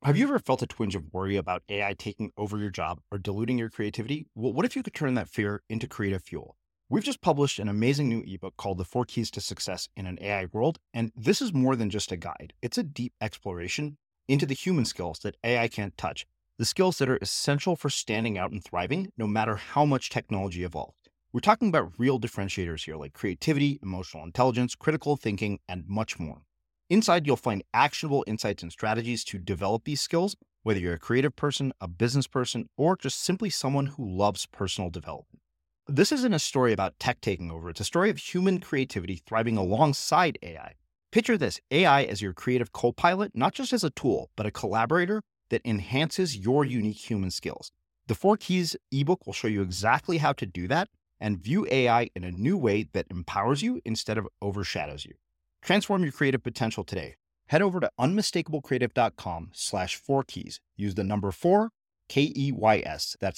Have you ever felt a twinge of worry about AI taking over your job or diluting your creativity? Well, what if you could turn that fear into creative fuel? We've just published an amazing new ebook called The Four Keys to Success in an AI World, and this is more than just a guide. It's a deep exploration into the human skills that AI can't touch, the skills that are essential for standing out and thriving, no matter how much technology evolves. We're talking about real differentiators here, like creativity, emotional intelligence, critical thinking, and much more. Inside, you'll find actionable insights and strategies to develop these skills, whether you're a creative person, a business person, or just simply someone who loves personal development. This isn't a story about tech taking over. It's a story of human creativity thriving alongside AI. Picture this, AI as your creative co-pilot, not just as a tool, but a collaborator that enhances your unique human skills. The Four Keys ebook will show you exactly how to do that and view AI in a new way that empowers you instead of overshadows you. Transform your creative potential today. Head over to unmistakablecreative.com/4keys. Use the number 4, KEYS. That's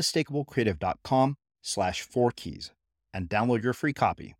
unmistakablecreative.com/4keys and download your free copy.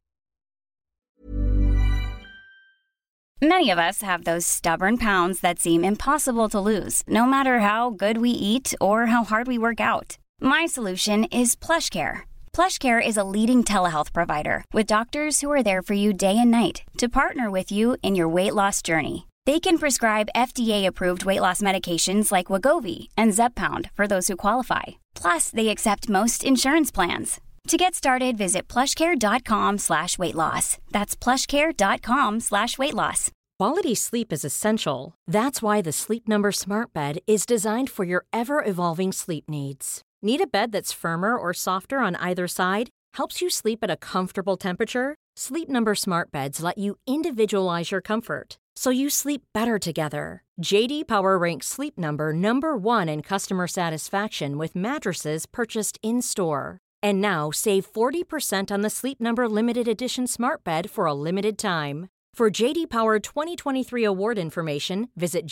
Many of us have those stubborn pounds that seem impossible to lose, no matter how good we eat or how hard we work out. My solution is PlushCare. PlushCare is a leading telehealth provider with doctors who are there for you day and night to partner with you in your weight loss journey. They can prescribe FDA-approved weight loss medications like Wegovy and Zepbound for those who qualify. Plus, they accept most insurance plans. To get started, visit plushcare.com/weightloss. That's plushcare.com/weightloss. Quality sleep is essential. That's why the Sleep Number Smart Bed is designed for your ever-evolving sleep needs. Need a bed that's firmer or softer on either side? Helps you sleep at a comfortable temperature? Sleep Number Smart Beds let you individualize your comfort, so you sleep better together. JD Power ranks Sleep Number number 1 in customer satisfaction with mattresses purchased in-store. And now, save 40% on the Sleep Number Limited Edition Smart Bed for a limited time. For JD Power 2023 award information, visit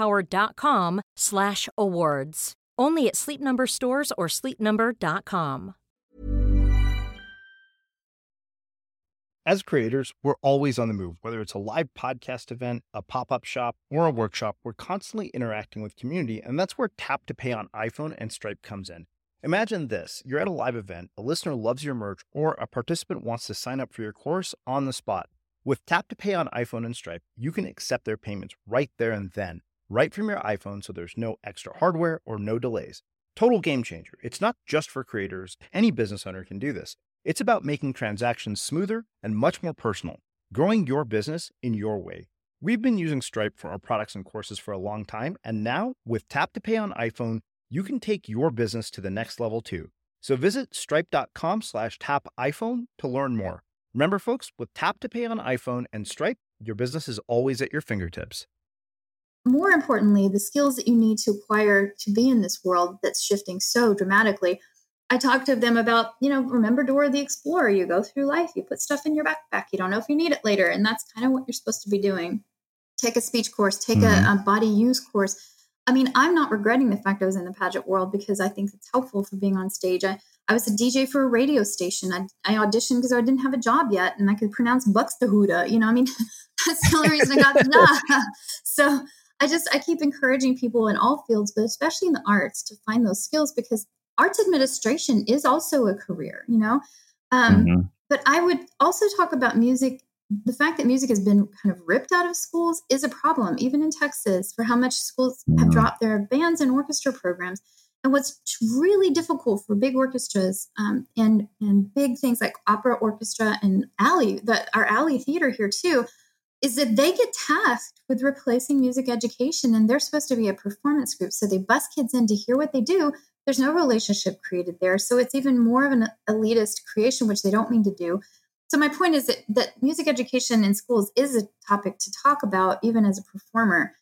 jdpower.com/awards. Only at Sleep Number stores or sleepnumber.com. As creators, we're always on the move. Whether it's a live podcast event, a pop-up shop, or a workshop, we're constantly interacting with community, and that's where Tap to Pay on iPhone and Stripe comes in. Imagine this. You're at a live event, a listener loves your merch, or a participant wants to sign up for your course on the spot. With Tap to Pay on iPhone and Stripe, you can accept their payments right there and then, right from your iPhone, so there's no extra hardware or no delays. Total game changer. It's not just for creators. Any business owner can do this. It's about making transactions smoother and much more personal, growing your business in your way. We've been using Stripe for our products and courses for a long time, and now with Tap to Pay on iPhone, you can take your business to the next level too. So visit stripe.com/tapiphone to learn more. Remember, folks, with Tap to Pay on iPhone and Stripe, your business is always at your fingertips. More importantly, the skills that you need to acquire to be in this world that's shifting so dramatically. I talked to them about, remember Dora the Explorer. You go through life, you put stuff in your backpack. You don't know if you need it later. And that's kind of what you're supposed to be doing. Take a speech course, take a body use course. I mean, I'm not regretting the fact I was in the pageant world because I think it's helpful for being on stage. I was a DJ for a radio station. I auditioned because I didn't have a job yet and I could pronounce Buxtehude. That's the only reason I got the job. So I keep encouraging people in all fields, but especially in the arts, to find those skills because arts administration is also a career, But I would also talk about music. The fact that music has been kind of ripped out of schools is a problem, even in Texas, for how much schools have dropped their bands and orchestra programs. And what's really difficult for big orchestras and big things like opera orchestra and our Alley Theater here too, is that they get tasked with replacing music education, and they're supposed to be a performance group. So they bus kids in to hear what they do. There's no relationship created there. So it's even more of an elitist creation, which they don't mean to do. So my point is that music education in schools is a topic to talk about, even as a performer.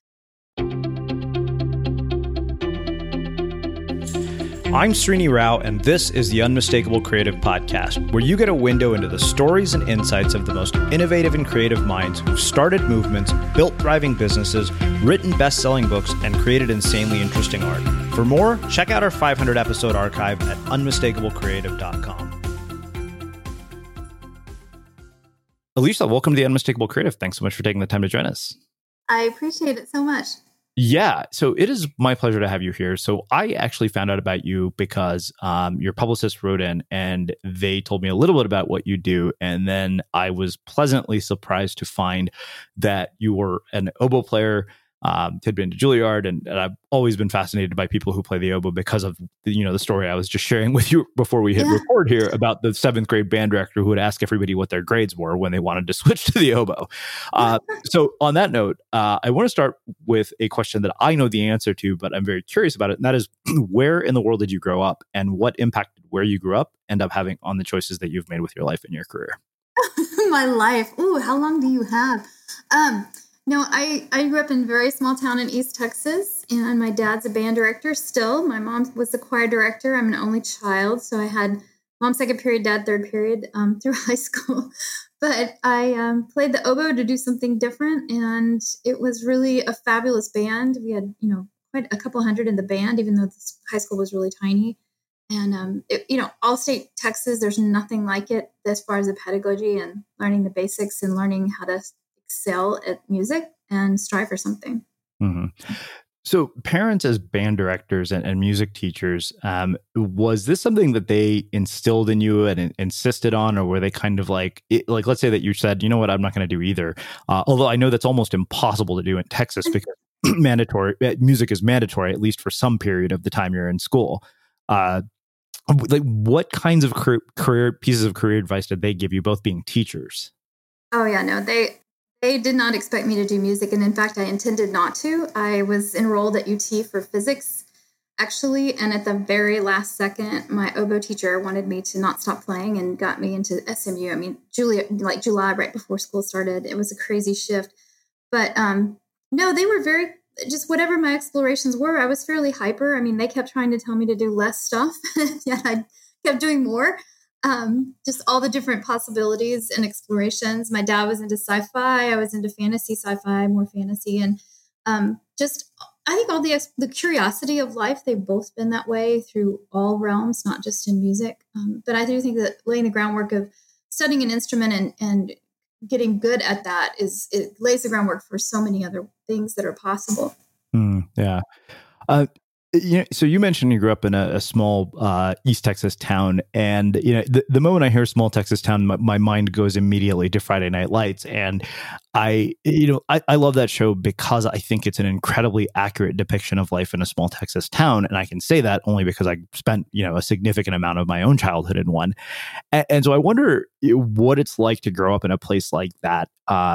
I'm Srini Rao, and this is the Unmistakable Creative Podcast, where you get a window into the stories and insights of the most innovative and creative minds who've started movements, built thriving businesses, written best-selling books, and created insanely interesting art. For more, check out our 500-episode archive at unmistakablecreative.com. Alicia, welcome to the Unmistakable Creative. Thanks so much for taking the time to join us. I appreciate it so much. Yeah, so it is my pleasure to have you here. So I actually found out about you because your publicist wrote in and they told me a little bit about what you do. And then I was pleasantly surprised to find that you were an oboe player, had been to Juilliard, and I've always been fascinated by people who play the oboe because of the story I was just sharing with you before we hit record here about the 7th grade band director who would ask everybody what their grades were when they wanted to switch to the oboe. So on that note, I want to start with a question that I know the answer to, but I'm very curious about it. And that is, where in the world did you grow up, and what impact did where you grew up end up having on the choices that you've made with your life and your career? My life. Ooh, how long do you have? No, I grew up in a very small town in East Texas, and my dad's a band director still. My mom was the choir director. I'm an only child, so I had mom second period, dad third period through high school. But I played the oboe to do something different, and it was really a fabulous band. We had, quite a couple hundred in the band, even though this high school was really tiny. And, all-state Texas, there's nothing like it as far as the pedagogy and learning the basics and learning how to excel at music and strive for something. Mm-hmm. So parents as band directors and music teachers, was this something that they instilled in you and insisted on, or were they kind of like let's say that you said, you know what, I'm not going to do either. Although I know that's almost impossible to do in Texas because music is mandatory, at least for some period of the time you're in school. What kinds of pieces of career advice did they give you, both being teachers? Oh yeah, no, they did not expect me to do music. And in fact, I intended not to. I was enrolled at UT for physics, actually. And at the very last second, my oboe teacher wanted me to not stop playing and got me into SMU. I mean, July, right before school started. It was a crazy shift. But no, they were very, just whatever my explorations were, I was fairly hyper. I mean, they kept trying to tell me to do less stuff, yet I kept doing more. Just all the different possibilities and explorations. My dad was into sci-fi. I was into fantasy, sci-fi, more fantasy. And I think all the curiosity of life, they've both been that way through all realms, not just in music. But I do think that laying the groundwork of studying an instrument and getting good at that it lays the groundwork for so many other things that are possible. Yeah. So you mentioned you grew up in a small East Texas town, and the moment I hear small Texas town, my mind goes immediately to Friday Night Lights, and I love that show because I think it's an incredibly accurate depiction of life in a small Texas town, and I can say that only because I spent a significant amount of my own childhood in one, and so I wonder what it's like to grow up in a place like that.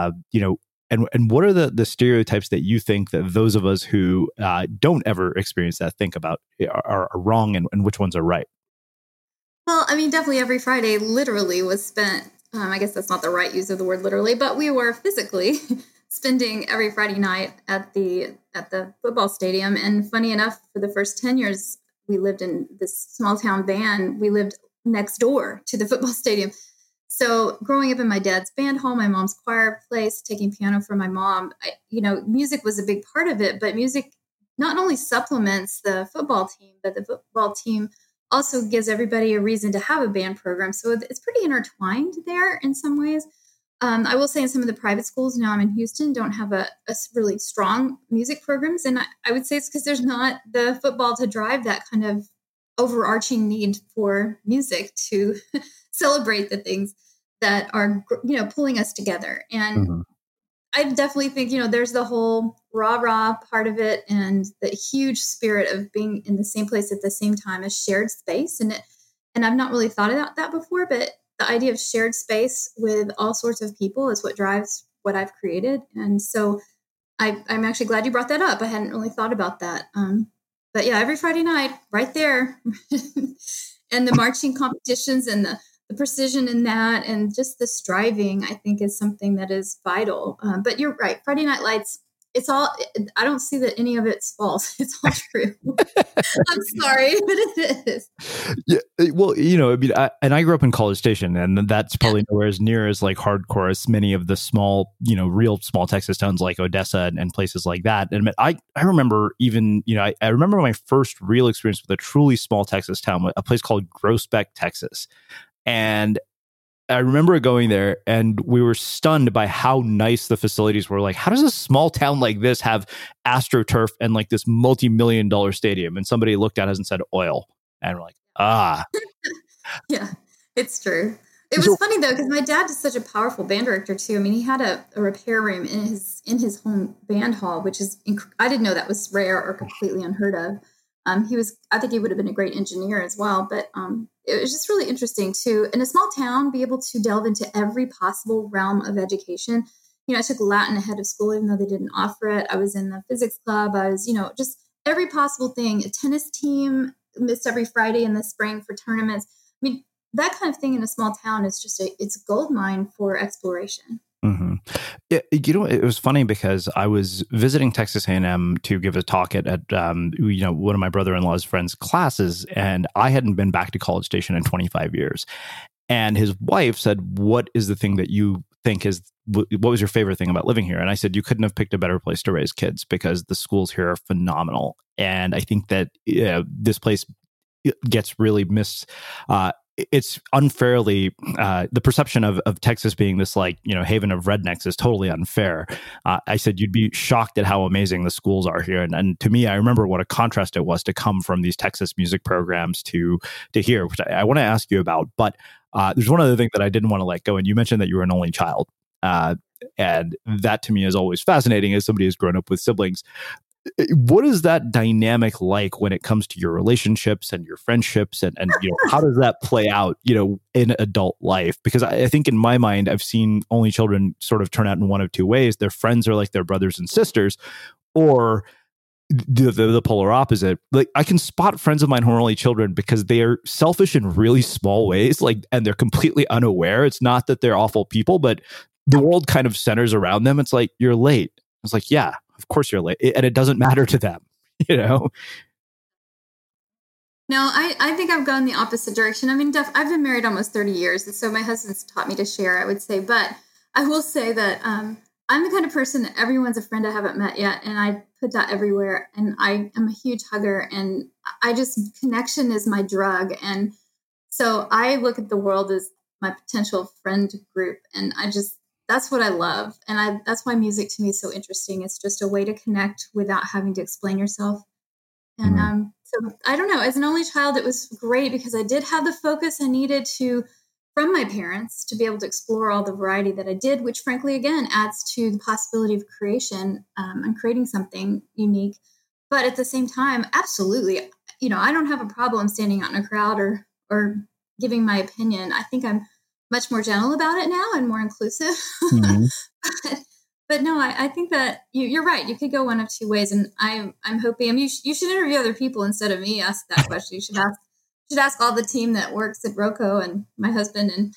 And what are the stereotypes that you think that those of us who don't ever experience that think about are wrong, and which ones are right? Well, I mean, definitely every Friday literally was spent, I guess that's not the right use of the word literally, but we were physically spending every Friday night at the football stadium. And funny enough, for the first 10 years, we lived in this small town van. We lived next door to the football stadium. So growing up in my dad's band hall, my mom's choir place, taking piano from my mom, music was a big part of it. But music not only supplements the football team, but the football team also gives everybody a reason to have a band program. So it's pretty intertwined there in some ways. I will say in some of the private schools, now I'm in Houston, don't have a really strong music programs. And I would say it's because there's not the football to drive that kind of overarching need for music to celebrate the things that are, pulling us together. And I definitely think, there's the whole rah-rah part of it and the huge spirit of being in the same place at the same time as shared space. And I've not really thought about that before, but the idea of shared space with all sorts of people is what drives what I've created. And so I'm actually glad you brought that up. I hadn't really thought about that. But yeah, every Friday night, right there. And the marching competitions and the precision in that and just the striving, I think, is something that is vital. But you're right. Friday Night Lights, I don't see that any of it's false. It's all true. I'm sorry, but it is. Yeah. Well, I grew up in College Station, and that's probably nowhere as near as like hardcore as many of the small, real small Texas towns like Odessa and places like that. And I remember even, I remember my first real experience with a truly small Texas town, a place called Groesbeck, Texas. And I remember going there and we were stunned by how nice the facilities were. Like, how does a small town like this have AstroTurf and like this multi-million-dollar stadium? And somebody looked at us and said, oil. And we're like, ah. Yeah, it's true. It was funny though, because my dad is such a powerful band director too. I mean, he had a repair room in his home band hall, which is I didn't know that was rare or completely unheard of. I think he would have been a great engineer as well, but it was just really interesting to, in a small town, be able to delve into every possible realm of education. I took Latin ahead of school, even though they didn't offer it. I was in the physics club. I was, just every possible thing. A tennis team, missed every Friday in the spring for tournaments. I mean, that kind of thing in a small town is just it's a gold mine for exploration. Mm-hmm. Yeah, it was funny because I was visiting Texas A&M to give a talk at one of my brother-in-law's friends' classes, and I hadn't been back to College Station in 25 years. And his wife said, "What is the thing that you think is what was your favorite thing about living here?" And I said, "You couldn't have picked a better place to raise kids because the schools here are phenomenal." And I think that this place gets really it's unfairly the perception of Texas being this haven of rednecks is totally unfair. I said you'd be shocked at how amazing the schools are here, and to me, I remember what a contrast it was to come from these Texas music programs to here, which I want to ask you about. But there's one other thing that I didn't want to let go, and you mentioned that you were an only child, and that to me is always fascinating as somebody who's grown up with siblings. What is that dynamic like when it comes to your relationships and your friendships and how does that play out, in adult life? Because I think in my mind, I've seen only children sort of turn out in one of two ways. Their friends are like their brothers and sisters, or the polar opposite. Like, I can spot friends of mine who are only children because they are selfish in really small ways, and they're completely unaware. It's not that they're awful people, but the world kind of centers around them. It's like, you're late. It's like, yeah, of course you're late. And it doesn't matter to them, No, I think I've gone the opposite direction. I mean, I've been married almost 30 years. And so my husband's taught me to share, I would say. But I will say that I'm the kind of person that everyone's a friend I haven't met yet. And I put that everywhere. And I am a huge hugger. And connection is my drug. And so I look at the world as my potential friend group. And that's what I love. And that's why music to me is so interesting. It's just a way to connect without having to explain yourself. And so I don't know, as an only child, it was great because I did have the focus I needed from my parents to be able to explore all the variety that I did, which frankly, again, adds to the possibility of creation and creating something unique. But at the same time, absolutely, I don't have a problem standing out in a crowd or giving my opinion. I think I'm much more gentle about it now and more inclusive. Mm-hmm. but no, I think that you're right. You could go one of two ways, and I'm hoping. I mean, you should interview other people instead of me ask that question. You should ask all the team that works at Roku and my husband and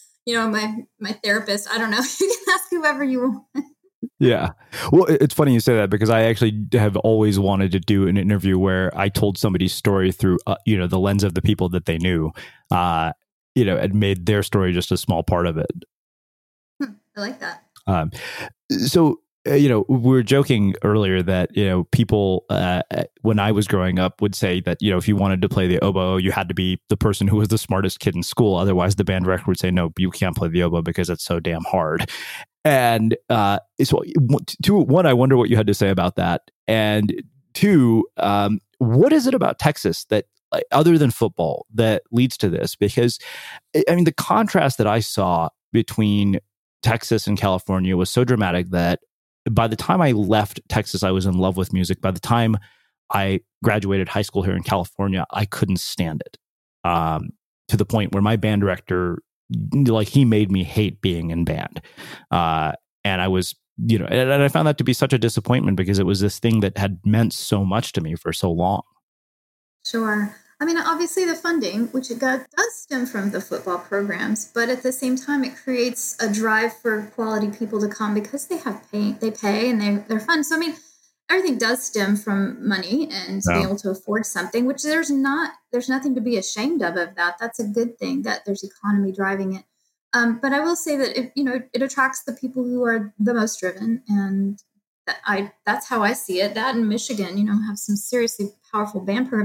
my therapist. I don't know. You can ask whoever you want. Yeah. Well, it's funny you say that because I actually have always wanted to do an interview where I told somebody's story through the lens of the people that they knew. And made their story just a small part of it. I like that. So, we were joking earlier that, people, when I was growing up would say that, if you wanted to play the oboe, you had to be the person who was the smartest kid in school. Otherwise, the band director would say, no, you can't play the oboe because it's so damn hard. And so, one, I wonder what you had to say about that. And two, what is it about Texas that, other than football, that leads to this? Because, I mean, the contrast that I saw between Texas and California was so dramatic that by the time I left Texas, I was in love with music. By the time I graduated high school here in California, I couldn't stand it, to the point where my band director, he made me hate being in band. And I was, and I found that to be such a disappointment because it was this thing that had meant so much to me for so long. Sure. I mean, obviously the funding, which does stem from the football programs, but at the same time, it creates a drive for quality people to come because they pay and they're fun. So, I mean, everything does stem from money and being able to afford something, which there's nothing to be ashamed of that. That's a good thing that there's economy driving it. But I will say that it attracts the people who are the most driven, and that's how I see it. That in Michigan, have some seriously powerful band programs.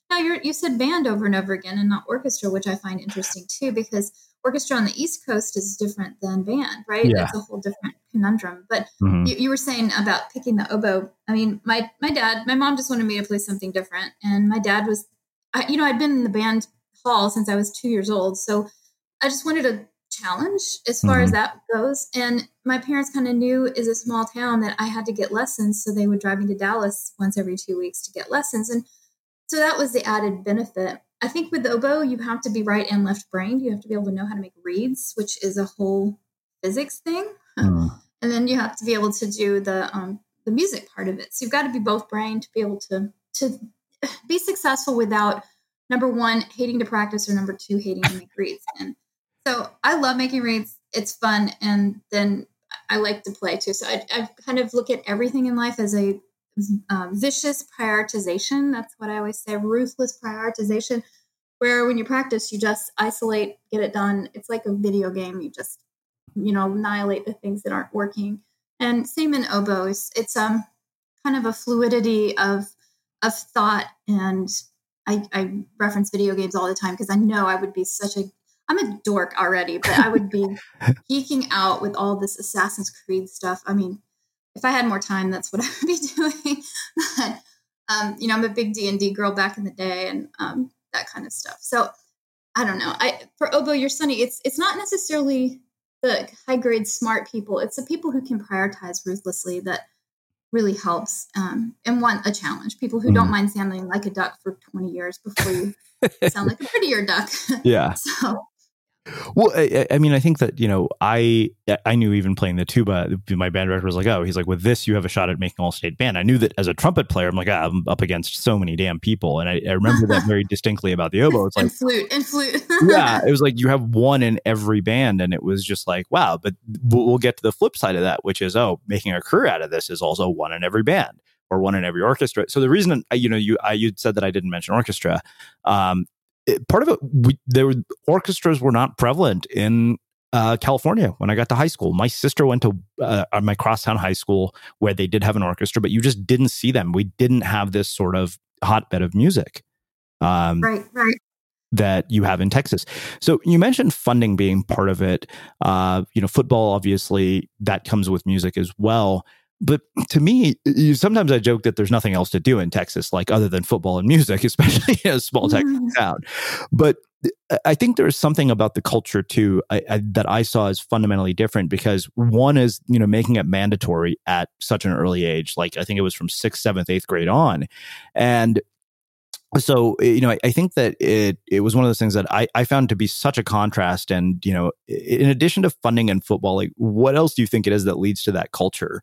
Now you said band over and over again and not orchestra, which I find interesting too, because orchestra on the East Coast is different than band, right? Yeah. It's a whole different conundrum. But Mhm. you were saying about picking the oboe. I mean, my mom just wanted me to play something different. And my dad was, I'd been in the band hall since I was 2 years old. So I just wanted a challenge as far as that goes. And my parents kind of knew is a small town that I had to get lessons. So they would drive me to Dallas once every 2 weeks to get lessons. And so that was the added benefit. I think with the oboe, you have to be right and left brained. You have to be able to know how to make reeds, which is a whole physics thing. And then you have to be able to do the music part of it. So you've got to be both brained to be able to be successful without, number one, hating to practice, or number two, hating to make reeds. And so I love making reeds. It's fun. And then I like to play too. So I kind of look at everything in life as a vicious prioritization. That's what I always say, ruthless prioritization, where when you practice, you just isolate, get it done. It's like a video game. You just, annihilate the things that aren't working. And same in oboes. It's kind of a fluidity of thought. And I reference video games all the time because I know I would be I'm a dork already, but I would be geeking out with all this Assassin's Creed stuff. I mean, if I had more time, that's what I would be doing. But, I'm a big D&D girl back in the day and that kind of stuff. So I don't know. For oboe, you're sunny. It's not necessarily the high grade smart people. It's the people who can prioritize ruthlessly that really helps and want a challenge. People who don't mind sounding like a duck for 20 years before you sound like a prettier duck. Yeah. So. Well, I mean, I think that, I knew even playing the tuba, my band director was like, oh, he's like, with this, you have a shot at making all-state band. I knew that as a trumpet player, I'm like, I'm up against so many damn people. And I remember that very distinctly about the oboe. It's like, and flute. Yeah, it was like you have one in every band. And it was just like, wow. But we'll get to the flip side of that, which is, making a career out of this is also one in every band or one in every orchestra. So the reason, you said that I didn't mention orchestra, part of it, orchestras were not prevalent in California when I got to high school. My sister went to my crosstown high school where they did have an orchestra, but you just didn't see them. We didn't have this sort of hotbed of music. Right. That you have in Texas. So you mentioned funding being part of it. Football, obviously, that comes with music as well. But to me, sometimes I joke that there's nothing else to do in Texas, like other than football and music, especially in a small Texas town. But I think there's something about the culture too that I saw as fundamentally different, because one is, making it mandatory at such an early age. Like I think it was from 6th, 7th, 8th grade on. And so, I think that it was one of those things that I found to be such a contrast. And, in addition to funding and football, like what else do you think it is that leads to that culture?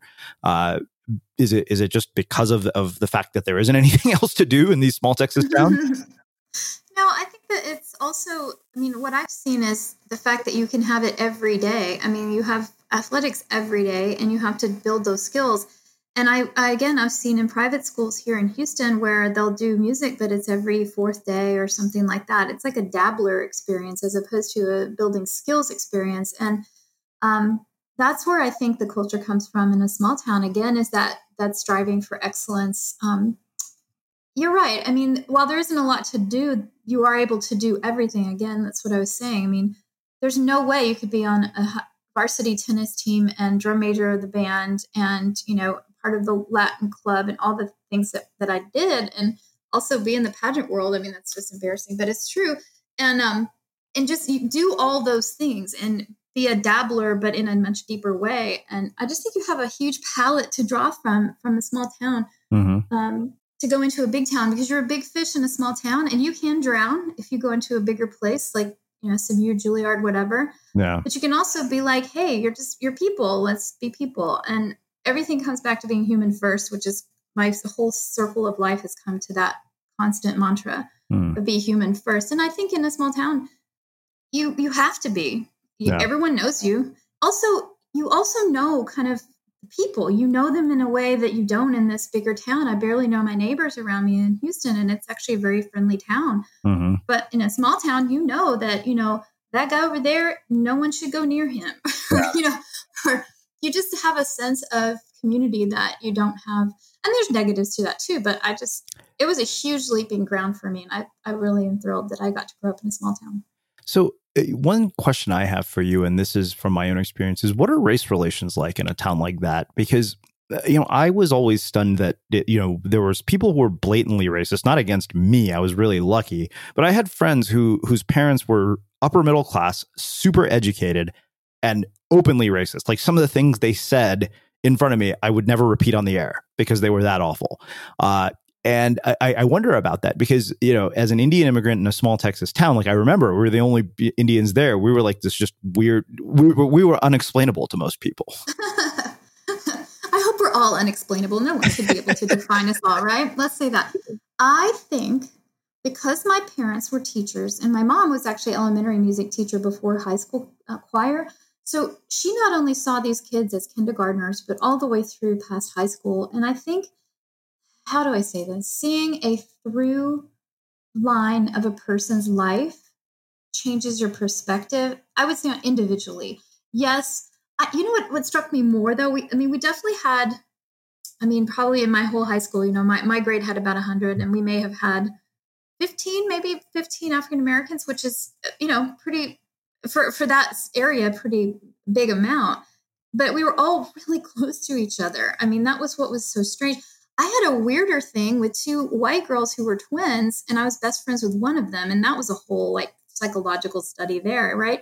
Is it just because of the fact that there isn't anything else to do in these small Texas towns? No, I think that it's also, what I've seen is the fact that you can have it every day. You have athletics every day and you have to build those skills. And I've seen in private schools here in Houston where they'll do music, but it's every 4th day or something like that. It's like a dabbler experience as opposed to a building skills experience. And that's where I think the culture comes from in a small town, again, is that striving for excellence. You're right. While there isn't a lot to do, you are able to do everything. Again, that's what I was saying. There's no way you could be on a varsity tennis team and drum major of the band and, part of the Latin club and all the things that I did, and also be in the pageant world. That's just embarrassing, but it's true. And just you do all those things and be a dabbler, but in a much deeper way. And I just think you have a huge palette to draw from a small town to go into a big town, because you're a big fish in a small town and you can drown if you go into a bigger place like, Samuel, Juilliard, whatever. Yeah. But you can also be like, hey, you're people. Let's be people. And everything comes back to being human first, which is my whole circle of life has come to that constant mantra of be human first. And I think in a small town, you have to be. Everyone knows you. Also, you also know kind of people. You know them in a way that you don't in this bigger town. I barely know my neighbors around me in Houston, and it's actually a very friendly town. Mm-hmm. But in a small town, that, that guy over there, no one should go near him. Yeah. you just have a sense of community that you don't have. And there's negatives to that too, but it was a huge leaping ground for me. And I really am thrilled that I got to grow up in a small town. So one question I have for you, and this is from my own experience, is what are race relations like in a town like that? Because, I was always stunned that, there was people who were blatantly racist, not against me. I was really lucky. But I had friends whose parents were upper middle class, super educated, and openly racist. Like some of the things they said in front of me, I would never repeat on the air because they were that awful. And I wonder about that because, as an Indian immigrant in a small Texas town, like I remember we were the only Indians there. We were like this just weird. We were unexplainable to most people. I hope we're all unexplainable. No one should be able to define us all, right? Let's say that. I think because my parents were teachers and my mom was actually elementary music teacher before high school choir. So she not only saw these kids as kindergartners, but all the way through past high school. And I think, how do I say this? Seeing a through line of a person's life changes your perspective. I would say individually. Yes. You know what struck me more though? We definitely had, probably in my whole high school, my grade had about 100 and we may have had 15 African Americans, which is, pretty, for that area, pretty big amount. But we were all really close to each other. That was what was so strange. I had a weirder thing with two white girls who were twins, and I was best friends with one of them. And that was a whole psychological study there. Right.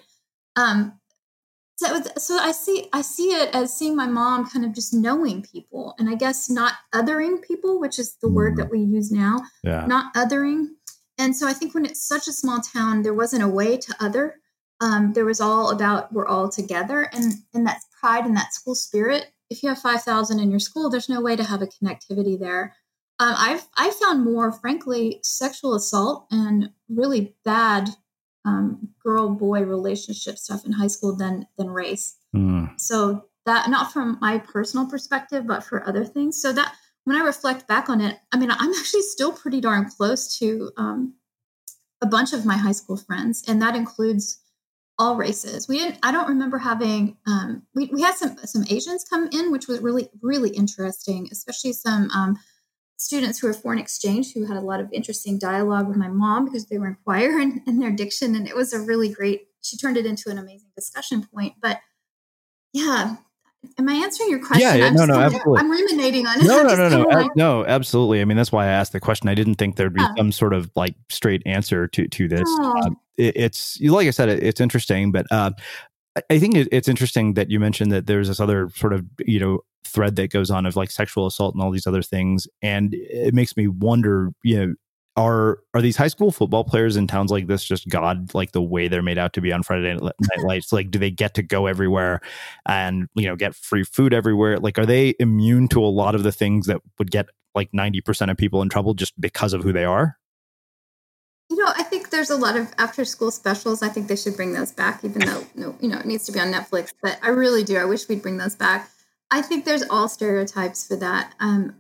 So I see it as seeing my mom kind of just knowing people and I guess not othering people, which is the word that we use now, not othering. And so I think when it's such a small town, there wasn't a way to other. There was all about we're all together and that pride and that school spirit. If you have 5,000 in your school, there's no way to have a connectivity there. I found more, frankly, sexual assault and really bad girl-boy relationship stuff in high school than race. So that, not from my personal perspective, but for other things. So that when I reflect back on it, I'm actually still pretty darn close to a bunch of my high school friends, and that includes all races. I don't remember having, we had some Asians come in, which was really, really interesting, especially some students who were foreign exchange who had a lot of interesting dialogue with my mom because they were in choir and their diction. And it was a really great, she turned it into an amazing discussion point. But yeah, am I answering your question? Yeah, no, absolutely. I'm ruminating on it. No, absolutely. That's why I asked the question. I didn't think there'd be some sort of straight answer to this. It's like I said, it's interesting, but I think it's interesting that you mentioned that there's this other sort of, thread that goes on of sexual assault and all these other things. And it makes me wonder, are these high school football players in towns like this just God, the way they're made out to be on Friday Night Lights? Do they get to go everywhere and, get free food everywhere? Are they immune to a lot of the things that would get 90% of people in trouble just because of who they are? I think there's a lot of after school specials. I think they should bring those back, even though, it needs to be on Netflix. But I really do. I wish we'd bring those back. I think there's all stereotypes for that.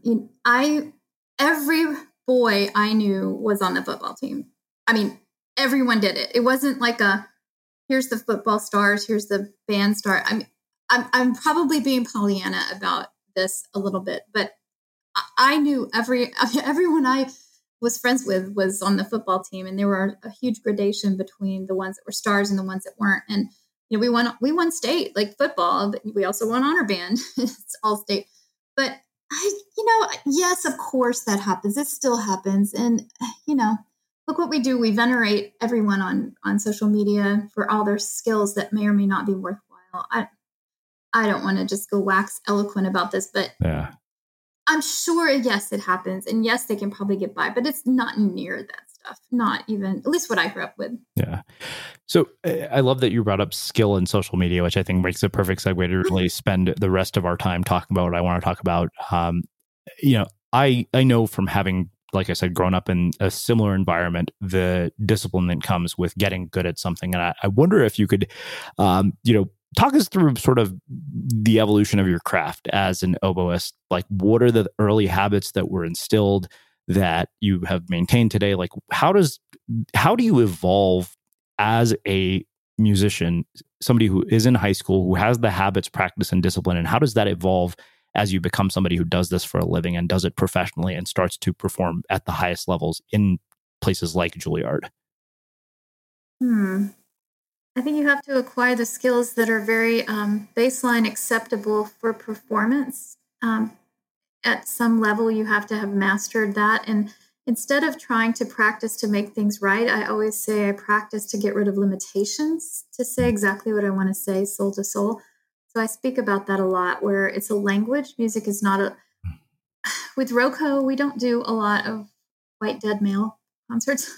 Every boy I knew was on the football team. Everyone did it. It wasn't here's the football stars, here's the band star. I'm probably being Pollyanna about this a little bit, but I knew everyone I was friends with was on the football team, and there were a huge gradation between the ones that were stars and the ones that weren't. And we won state football, but we also won honor band. It's all state. But yes, of course that happens. It still happens. And look what we do. We venerate everyone on social media for all their skills that may or may not be worthwhile. I don't want to just go wax eloquent about this, but yeah. I'm sure, yes, it happens. And yes, they can probably get by, but it's not near that stuff. Not even, at least what I grew up with. Yeah. So I love that you brought up skill in social media, which I think makes a perfect segue to really spend the rest of our time talking about what I want to talk about. I know from having, like I said, grown up in a similar environment, the discipline that comes with getting good at something. And I wonder if you could, talk us through sort of the evolution of your craft as an oboist. What are the early habits that were instilled that you have maintained today? How do you evolve as a musician somebody who is in high school, who has the habits, practice, and discipline? And how does that evolve as you become somebody who does this for a living and does it professionally and starts to perform at the highest levels in places like Juilliard? I think you have to acquire the skills that are very baseline acceptable for performance. At some level, you have to have mastered that. And instead of trying to practice to make things right, I always say I practice to get rid of limitations, to say exactly what I want to say, soul to soul. So I speak about that a lot, where it's a language. Music is not a... With Roco, we don't do a lot of white dead male concerts.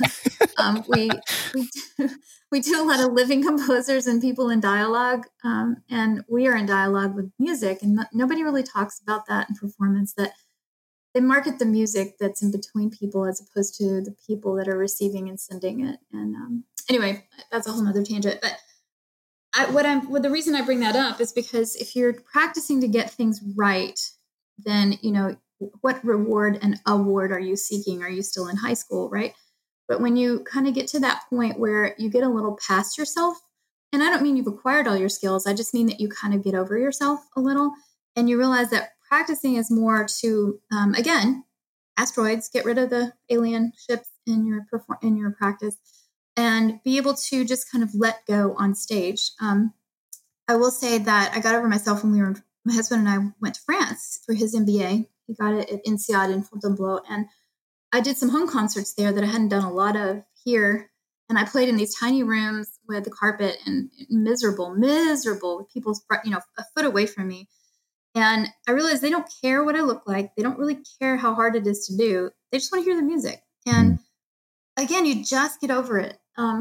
We do a lot of living composers and people in dialogue, and we are in dialogue with music, and nobody really talks about that in performance, that they market the music that's in between people as opposed to the people that are receiving and sending it. And anyway, that's a whole nother tangent. But the reason I bring that up is because if you're practicing to get things right, then, what reward and award are you seeking? Are you still in high school, right? But when you kind of get to that point where you get a little past yourself, and I don't mean you've acquired all your skills, I just mean that you kind of get over yourself a little, and you realize that practicing is more to, again, asteroids, get rid of the alien ships in your practice, and be able to just kind of let go on stage. I will say that I got over myself when my husband and I went to France for his MBA. He got it at INSEAD in Fontainebleau, and I did some home concerts there that I hadn't done a lot of here. And I played in these tiny rooms with the carpet and miserable with people, a foot away from me. And I realized they don't care what I look like. They don't really care how hard it is to do. They just want to hear the music. And again, you just get over it.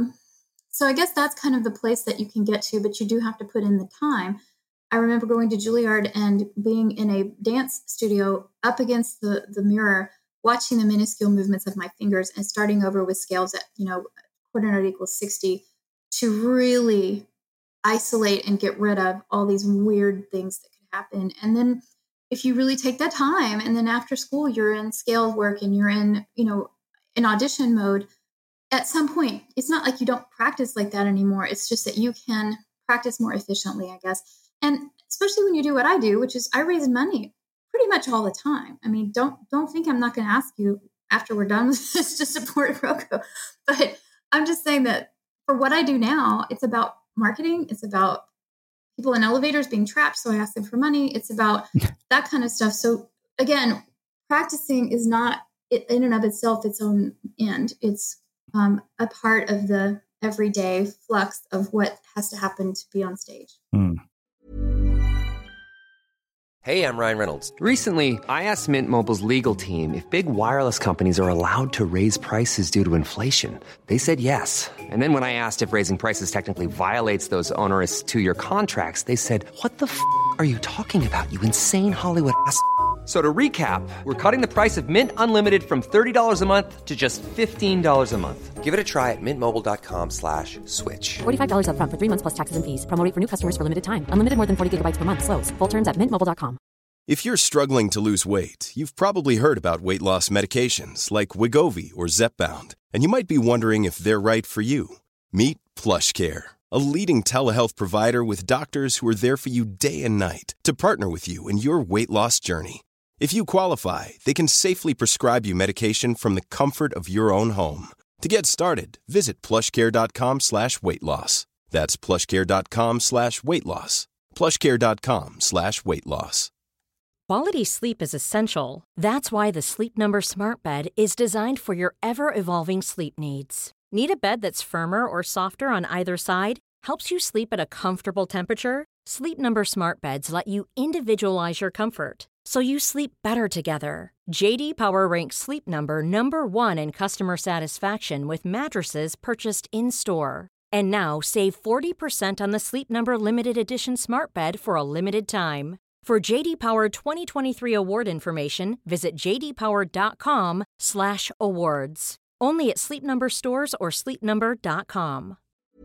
So I guess that's kind of the place that you can get to, but you do have to put in the time. I remember going to Juilliard and being in a dance studio up against the mirror, watching the minuscule movements of my fingers and starting over with scales at, quarter note equals 60 to really isolate and get rid of all these weird things that could happen. And then if you really take that time, and then after school, you're in scale work and you're in, in audition mode, at some point, it's not like you don't practice like that anymore. It's just that you can practice more efficiently, I guess. And especially when you do what I do, which is I raise money pretty much all the time. I mean, don't think I'm not going to ask you after we're done with this to support Roco. But I'm just saying that for what I do now, it's about marketing. It's about people in elevators being trapped, so I ask them for money. It's about that kind of stuff. So again, practicing is not in and of itself its own end. It's a part of the everyday flux of what has to happen to be on stage. Hey, I'm Ryan Reynolds. Recently, I asked Mint Mobile's legal team if big wireless companies are allowed to raise prices due to inflation. They said yes. And then when I asked if raising prices technically violates those onerous 2-year contracts, they said, "What the f*** are you talking about, you insane Hollywood ass f- So to recap, we're cutting the price of Mint Unlimited from $30 a month to just $15 a month. Give it a try at mintmobile.com/switch. $45 up front for 3 months plus taxes and fees. Promo rate for new customers for limited time. Unlimited more than 40 gigabytes per month. Slows full terms at mintmobile.com. If you're struggling to lose weight, you've probably heard about weight loss medications like Wegovy or Zepbound, and you might be wondering if they're right for you. Meet PlushCare, a leading telehealth provider with doctors who are there for you day and night to partner with you in your weight loss journey. If you qualify, they can safely prescribe you medication from the comfort of your own home. To get started, visit plushcare.com/weightloss. That's plushcare.com/weightloss. plushcare.com/weightloss. Quality sleep is essential. That's why the Sleep Number Smart Bed is designed for your ever-evolving sleep needs. Need a bed that's firmer or softer on either side? Helps you sleep at a comfortable temperature? Sleep Number Smart Beds let you individualize your comfort, so you sleep better together. J.D. Power ranks Sleep Number number 1 in customer satisfaction with mattresses purchased in-store. And now, save 40% on the Sleep Number Limited Edition Smart Bed for a limited time. For J.D. Power 2023 award information, visit jdpower.com/awards. Only at Sleep Number stores or sleepnumber.com.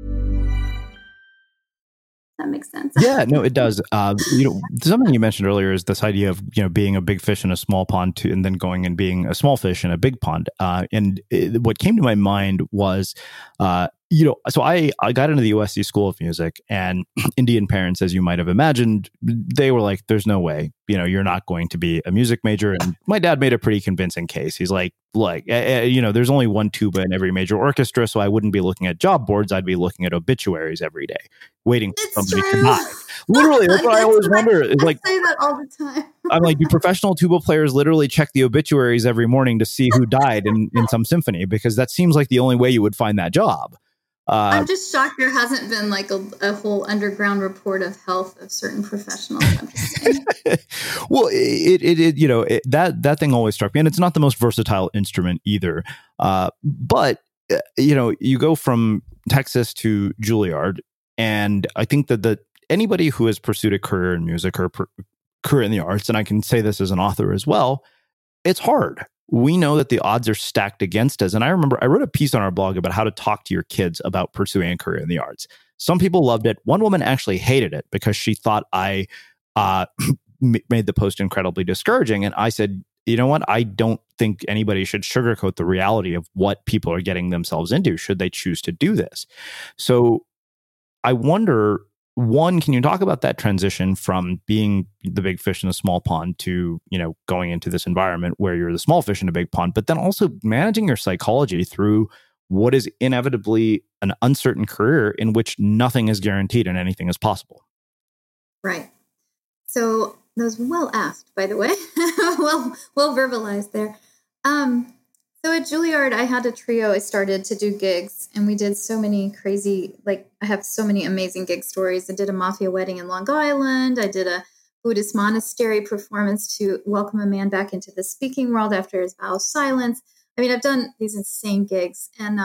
That makes sense. Yeah, no, it does. Something you mentioned earlier is this idea of being a big fish in a small pond, and then going and being a small fish in a big pond. What came to my mind was So I got into the USC School of Music, and Indian parents, as you might have imagined, they were like, there's no way, you're not going to be a music major. And my dad made a pretty convincing case. He's like, there's only one tuba in every major orchestra, so I wouldn't be looking at job boards. I'd be looking at obituaries every day, waiting for somebody to die. Literally, that's what I always wonder. I say that all the time. I'm like, do professional tuba players literally check the obituaries every morning to see who died in some symphony? Because that seems like the only way you would find that job. I'm just shocked there hasn't been like a whole underground report of health of certain professionals. I'm just saying. Well, that thing always struck me, and it's not the most versatile instrument either. But you go from Texas to Juilliard, and I think that anybody who has pursued a career in music or career in the arts, and I can say this as an author as well, it's hard. We know that the odds are stacked against us. And I remember I wrote a piece on our blog about how to talk to your kids about pursuing a career in the arts. Some people loved it. One woman actually hated it because she thought I made the post incredibly discouraging. And I said, you know what? I don't think anybody should sugarcoat the reality of what people are getting themselves into should they choose to do this. So I wonder, one, can you talk about that transition from being the big fish in a small pond to, going into this environment where you're the small fish in a big pond, but then also managing your psychology through what is inevitably an uncertain career in which nothing is guaranteed and anything is possible? Right. So that was well asked, by the way. well verbalized there. So at Juilliard, I had a trio. I started to do gigs, and we did so many crazy, I have so many amazing gig stories. I did a mafia wedding in Long Island. I did a Buddhist monastery performance to welcome a man back into the speaking world after his vow of silence. I mean, I've done these insane gigs. And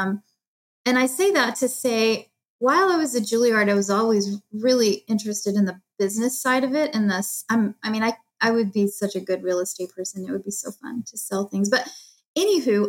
I say that to say, while I was at Juilliard, I was always really interested in the business side of it. And I would be such a good real estate person. It would be so fun to sell things. But anywho,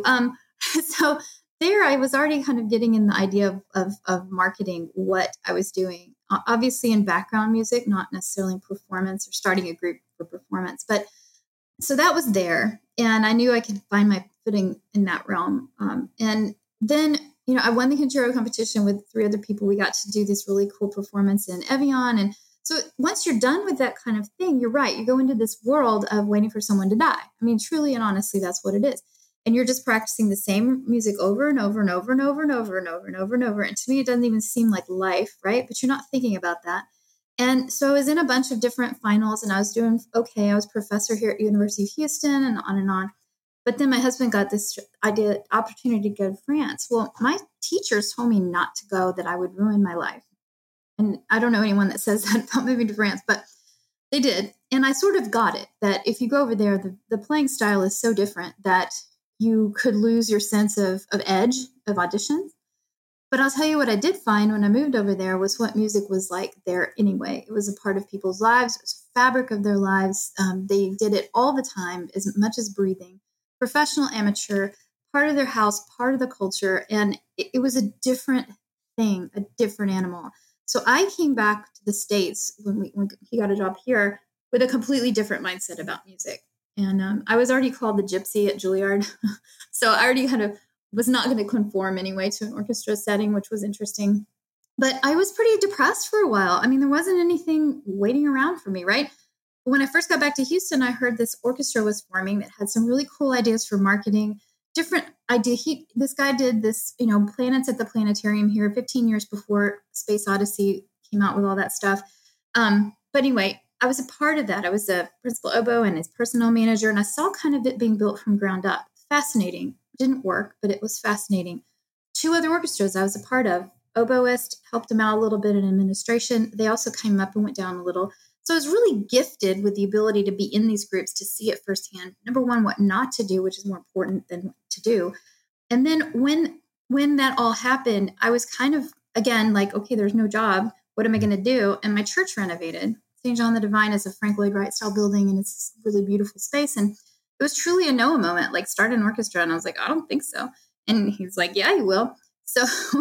so there I was already kind of getting in the idea of marketing what I was doing, obviously in background music, not necessarily in performance or starting a group for performance. But so that was there, and I knew I could find my footing in that realm. And then, I won the Concerto competition with 3 other people. We got to do this really cool performance in Evian. And so once you're done with that kind of thing, you're right. You go into this world of waiting for someone to die. I mean, truly and honestly, that's what it is. And you're just practicing the same music over and over and over and over and over and over and over and over. And to me, it doesn't even seem like life, right? But you're not thinking about that. And so I was in a bunch of different finals, and I was doing okay. I was professor here at University of Houston and on and on. But then my husband got this opportunity to go to France. Well, my teachers told me not to go, that I would ruin my life. And I don't know anyone that says that about moving to France, but they did. And I sort of got it, that if you go over there, the playing style is so different that you could lose your sense of edge of auditions. But I'll tell you what I did find when I moved over there was what music was like there anyway. It was a part of people's lives. It was the fabric of their lives. They did it all the time, as much as breathing. Professional, amateur, part of their house, part of the culture. And it was a different thing, a different animal. So I came back to the States when he got a job here with a completely different mindset about music. And I was already called the gypsy at Juilliard. So I already kind of was not going to conform anyway to an orchestra setting, which was interesting. But I was pretty depressed for a while. I mean, there wasn't anything waiting around for me, right? When I first got back to Houston, I heard this orchestra was forming that had some really cool ideas for marketing, different idea. This guy did this, Planets at the Planetarium here 15 years before Space Odyssey came out with all that stuff. But anyway, I was a part of that. I was a principal oboe and his personnel manager, and I saw kind of it being built from ground up. Fascinating. It didn't work, but it was fascinating. 2 other orchestras I was a part of. Oboist helped him out a little bit in administration. They also came up and went down a little. So I was really gifted with the ability to be in these groups, to see it firsthand. Number one, what not to do, which is more important than what to do. And then when that all happened, I was kind of, again, like, okay, there's no job. What am I going to do? And my church renovated. St. John the Divine is a Frank Lloyd Wright style building, and it's a really beautiful space. And it was truly a Noah moment, like start an orchestra. And I was like, I don't think so. And he's like, yeah, you will. So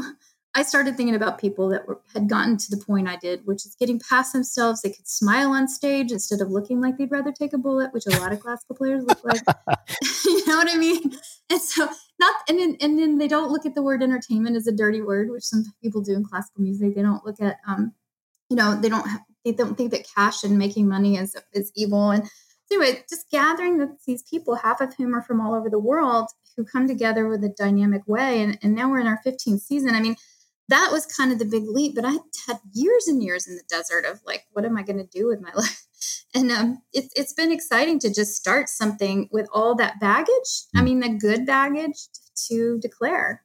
I started thinking about people that had gotten to the point I did, which is getting past themselves. They could smile on stage instead of looking like they'd rather take a bullet, which a lot of classical players look like. You know what I mean? And so And then they don't look at the word entertainment as a dirty word, which some people do in classical music. They don't look at, they don't think that cash and making money is evil. And so anyway, just gathering these people, half of whom are from all over the world, who come together with a dynamic way. And now we're in our 15th season. I mean, that was kind of the big leap, but I had years and years in the desert of like, what am I going to do with my life? And it's been exciting to just start something with all that baggage. I mean, the good baggage to declare.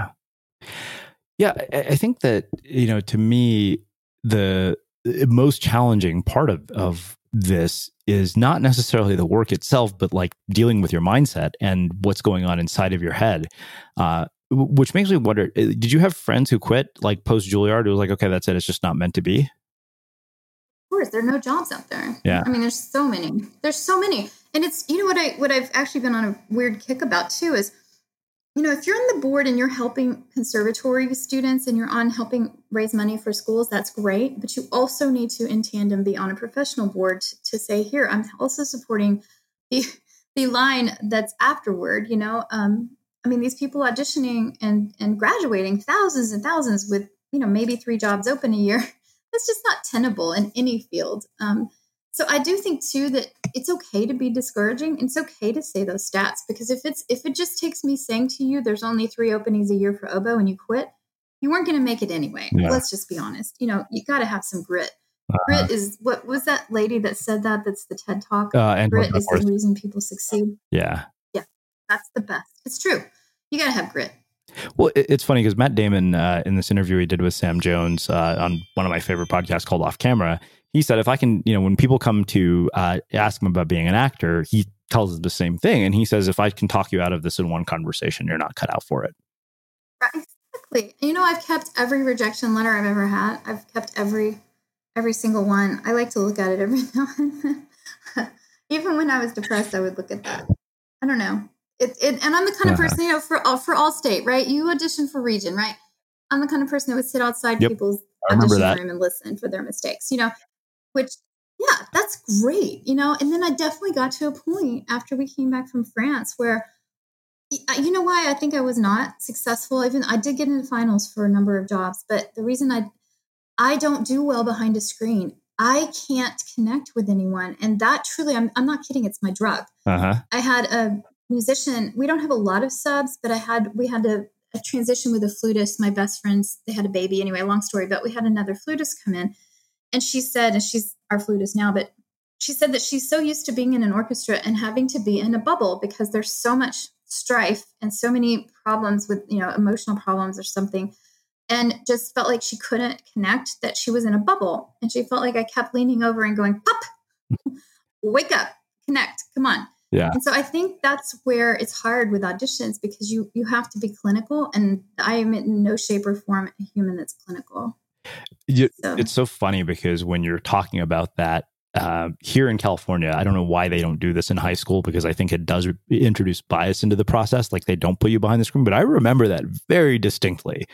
Yeah, I think that, to me, the most challenging part of this is not necessarily the work itself, but like dealing with your mindset and what's going on inside of your head. Which makes me wonder, did you have friends who quit like post Juilliard? It was like, okay, that's it. It's just not meant to be. Of course, there are no jobs out there. Yeah. I mean, there's so many. And it's, what I've actually been on a weird kick about too is, if you're on the board and you're helping conservatory students and you're on helping raise money for schools, that's great. But you also need to, in tandem, be on a professional board to say, here, I'm also supporting the line that's afterward, I mean, these people auditioning and graduating, thousands and thousands with, maybe 3 jobs open a year. That's just not tenable in any field. So I do think too that it's okay to be discouraging. It's okay to say those stats, because if it just takes me saying to you, there's only 3 openings a year for oboe and you quit, you weren't going to make it anyway. Yeah. Let's just be honest. You got to have some grit. Grit is, what was that lady that said that? That's the TED Talk. Grit is the reason people succeed. Yeah. Yeah. That's the best. It's true. You got to have grit. Well, it's funny because Matt Damon, in this interview he did with Sam Jones on one of my favorite podcasts called Off Camera, he said, if I can, when people come to ask him about being an actor, he tells them the same thing. And he says, if I can talk you out of this in one conversation, you're not cut out for it. Right, exactly. I've kept every rejection letter I've ever had. I've kept every single one. I like to look at it every now and then. Even when I was depressed, I would look at that. I don't know. And I'm the kind of person, for Allstate, right? You audition for Region, right? I'm the kind of person that would sit outside people's audition room and listen for their mistakes, which, yeah, that's great, And then I definitely got to a point after we came back from France where, why I think I was not successful. Even I did get into finals for a number of jobs, but the reason I don't do well behind a screen, I can't connect with anyone. And that truly, I'm not kidding, it's my drug. I had a musician, we don't have a lot of subs, but we had a transition with a flutist. My best friends, they had a baby anyway, long story, but we had another flutist come in, and she said, and she's our flutist now, but she said that she's so used to being in an orchestra and having to be in a bubble because there's so much strife and so many problems with, emotional problems or something, and just felt like she couldn't connect, that she was in a bubble. And she felt like I kept leaning over and going, pop, wake up, connect, come on. Yeah. And so I think that's where it's hard with auditions, because you have to be clinical, and I am in no shape or form a human that's clinical. It's so funny because when you're talking about that, here in California, I don't know why they don't do this in high school, because I think it does introduce bias into the process. Like, they don't put you behind the screen, but I remember that very distinctly.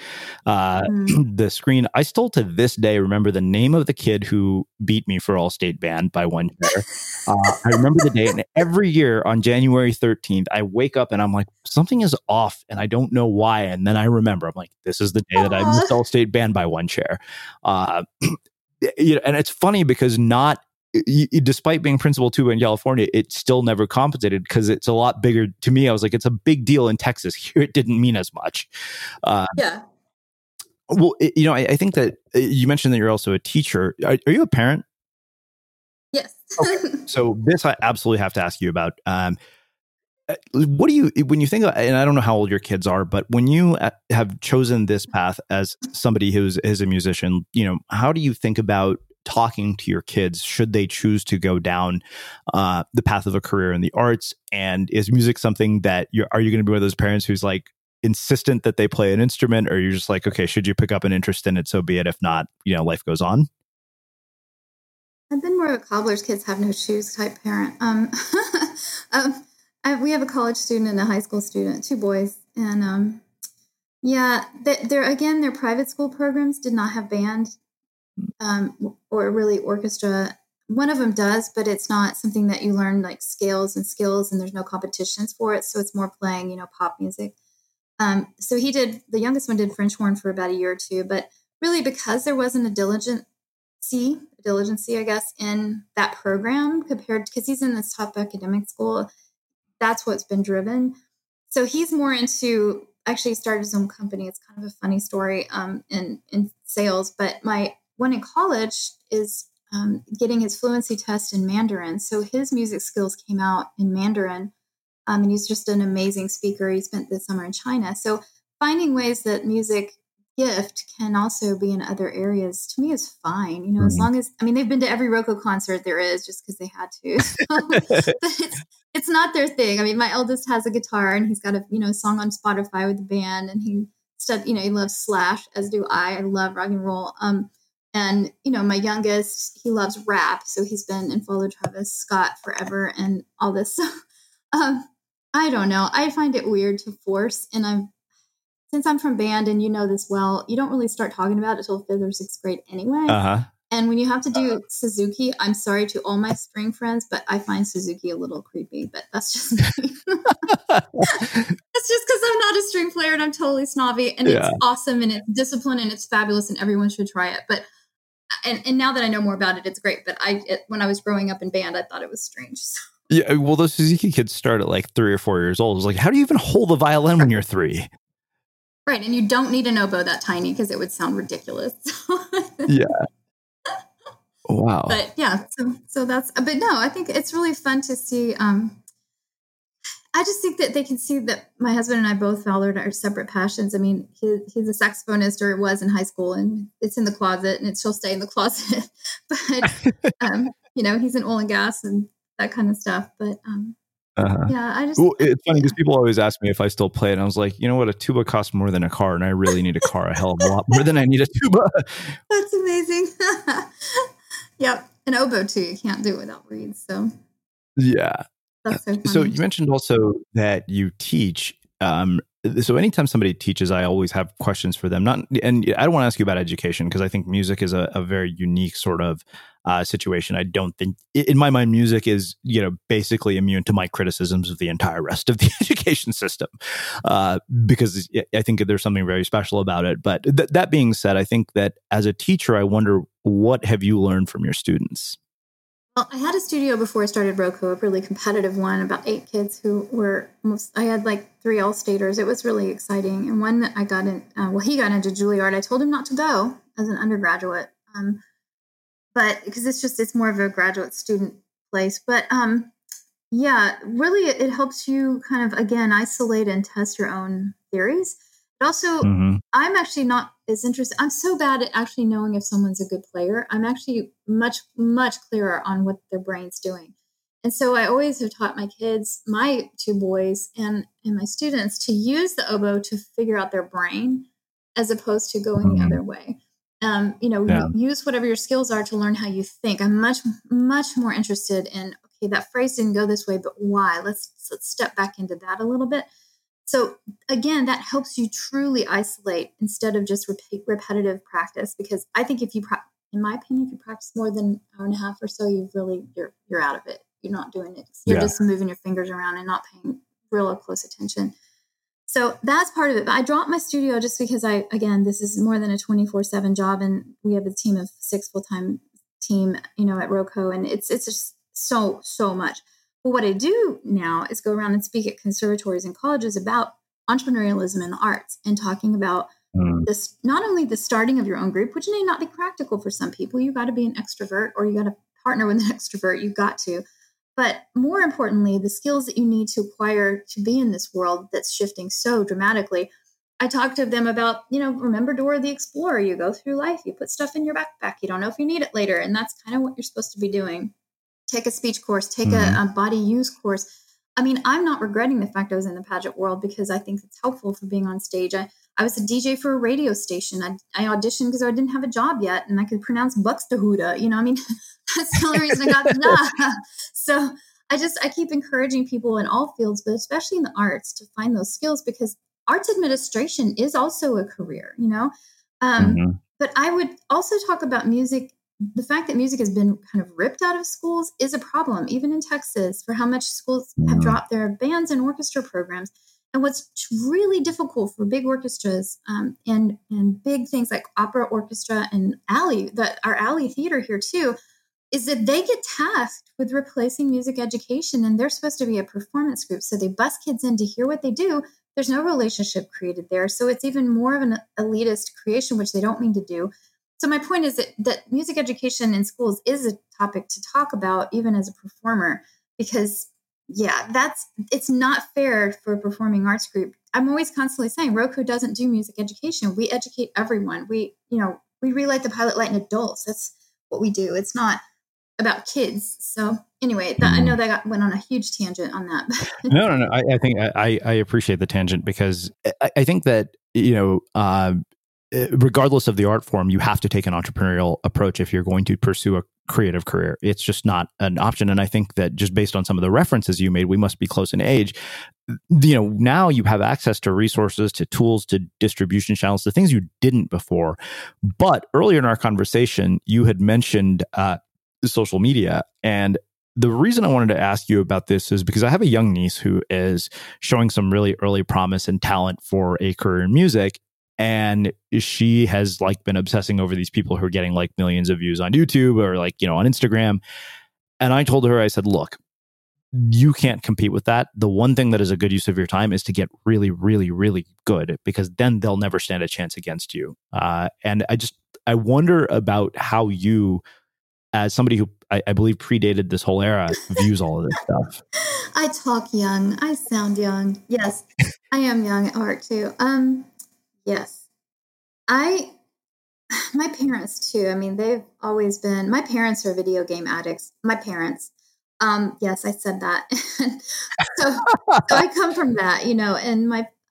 The screen, I still to this day remember the name of the kid who beat me for All-State Band by 1 chair. I remember the date, and every year on January 13th, I wake up and I'm like, something is off and I don't know why. And then I remember, I'm like, this is the day that I missed All-State Band by 1 chair. And it's funny because despite being principal too in California, it still never compensated, because it's a lot bigger to me. I was like, it's a big deal in Texas. Here, it didn't mean as much. Yeah. Well, I think that you mentioned that you're also a teacher. Are you a parent? Yes. Okay. So this I absolutely have to ask you about. What do you, when you think of, and I don't know how old your kids are, but when you have chosen this path as somebody who is a musician, how do you think about talking to your kids should they choose to go down the path of a career in the arts? And is music something that are you going to be one of those parents who's like insistent that they play an instrument, or you're just like, okay, should you pick up an interest in it, so be it. If not, life goes on? I've been more of a cobbler's kids have no shoes type parent. We have a college student and a high school student, 2 boys, and their private school programs did not have band. Or really orchestra. One of them does, but it's not something that you learn like scales and skills, and there's no competitions for it. So it's more playing, pop music. So the youngest one did French horn for about a year or two, but really because there wasn't a diligency, I guess, in that program because he's in this top academic school, that's what's been driven. So he's more into, actually started his own company. It's kind of a funny story in sales, but my one in college is getting his fluency test in Mandarin. So his music skills came out in Mandarin. And he's just an amazing speaker. He spent the summer in China. So finding ways that music gift can also be in other areas to me is fine. You know, as long as, they've been to every Rocco concert there is just because they had to. So, but it's not their thing. My eldest has a guitar and he's got a song on Spotify with the band, and he loves Slash, as do I. I love rock and roll. And my youngest, he loves rap, so he's been and followed Travis Scott forever and all this. So I don't know. I find it weird to force, and since I'm from band, and you know this well, you don't really start talking about it until 5th or 6th grade anyway. And when you have to do Suzuki, I'm sorry to all my string friends, but I find Suzuki a little creepy, but that's just me. That's just because I'm not a string player and I'm totally snobby, and it's awesome and it's discipline and it's fabulous and everyone should try it. But and now that I know more about it, it's great. But when I was growing up in band, I thought it was strange. So. Yeah, well, those Suzuki kids start at like 3 or 4 years old. It's like, how do you even hold a violin when you're 3? Right, and you don't need an oboe that tiny because it would sound ridiculous. Yeah. Wow. But yeah, so that's. But no, I think it's really fun to see. I just think that they can see that my husband and I both followed our separate passions. He's a saxophonist, or was in high school, and it's in the closet, and she'll stay in the closet. But he's in oil and gas and that kind of stuff. But yeah, I just. Well, it's funny because people always ask me if I still play it, and I was like, you know what, a tuba costs more than a car, and I really need a car a hell of a lot more than I need a tuba. That's amazing. Yep, an oboe too. You can't do it without reeds. So yeah. That's so funny. So you mentioned also that you teach. So anytime somebody teaches, I always have questions for them. And I don't want to ask you about education because I think music is a very unique sort of situation. I don't think, in my mind, music is basically immune to my criticisms of the entire rest of the education system because I think there's something very special about it. But that being said, I think that as a teacher, I wonder, what have you learned from your students? Well, I had a studio before I started Rocco, a really competitive one, about 8 kids who were I had like 3 all-staters. It was really exciting. And one that I got in, he got into Juilliard. I told him not to go as an undergraduate, but because it's more of a graduate student place. But yeah, really it helps you kind of, again, isolate and test your own theories. But also, I'm actually not as interested. I'm so bad at actually knowing if someone's a good player. I'm actually much, much clearer on what their brain's doing. And so I always have taught my kids, my 2 boys and my students, to use the oboe to figure out their brain as opposed to going the other way. Use whatever your skills are to learn how you think. I'm much, much more interested in, okay, that phrase didn't go this way, but why? Let's step back into that a little bit. So again, that helps you truly isolate instead of just repetitive practice. Because I think in my opinion, if you practice more than an hour and a half or so, you're out of it. You're not doing it. You're just moving your fingers around and not paying real close attention. So that's part of it. But I dropped my studio just because this is more than a 24/7 job, and we have a team of 6 full-time team, at Rocco, and it's just so much. But what I do now is go around and speak at conservatories and colleges about entrepreneurialism in the arts and talking about this, not only the starting of your own group, which may not be practical for some people. You got to be an extrovert, or you got to partner with an extrovert. You've got to. But more importantly, the skills that you need to acquire to be in this world that's shifting so dramatically. I talked to them about, remember Dora the Explorer. You go through life, you put stuff in your backpack. You don't know if you need it later. And that's kind of what you're supposed to be doing. Take a speech course, take a body use course. I'm not regretting the fact I was in the pageant world because I think it's helpful for being on stage. I was a DJ for a radio station. I auditioned because I didn't have a job yet, and I could pronounce Buxtehude. That's the only reason I got the job. So I keep encouraging people in all fields, but especially in the arts, to find those skills, because arts administration is also a career, But I would also talk about music. The fact that music has been kind of ripped out of schools is a problem, even in Texas, for how much schools have dropped their bands and orchestra programs. And what's really difficult for big orchestras and big things like opera orchestra and our Alley Theater here too, is that they get tasked with replacing music education, and they're supposed to be a performance group. So they bus kids in to hear what they do. There's no relationship created there. So it's even more of an elitist creation, which they don't mean to do. So my point is that music education in schools is a topic to talk about, even as a performer, because it's not fair for a performing arts group. I'm always constantly saying Roku doesn't do music education. We educate everyone. We relight the pilot light in adults. That's what we do. It's not about kids. So anyway, I know that went on a huge tangent on that. No. I think I appreciate the tangent because I think that, regardless of the art form, you have to take an entrepreneurial approach if you're going to pursue a creative career. It's just not an option. And I think that just based on some of the references you made, we must be close in age. Now you have access to resources, to tools, to distribution channels, to things you didn't before. But earlier in our conversation, you had mentioned social media. And the reason I wanted to ask you about this is because I have a young niece who is showing some really early promise and talent for a career in music. And she has been obsessing over these people who are getting millions of views on YouTube or on Instagram. And I told her, I said, look, you can't compete with that. The one thing that is a good use of your time is to get really, really, really good, because then they'll never stand a chance against you. And I wonder about how you, as somebody who I believe predated this whole era, views all of this stuff. I talk young. I sound young. Yes, I am young at heart too. Yes. My parents too. I mean, they've always been, my parents are video game addicts. My parents. Yes, I said that. so I come from that, and